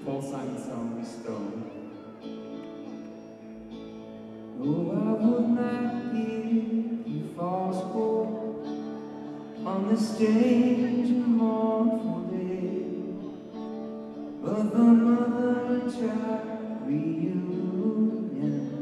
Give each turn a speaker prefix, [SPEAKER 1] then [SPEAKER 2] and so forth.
[SPEAKER 1] Paul Simon song, Stone. Oh, I would not give you false hope on this strange and mournful day, but the mother and child reunion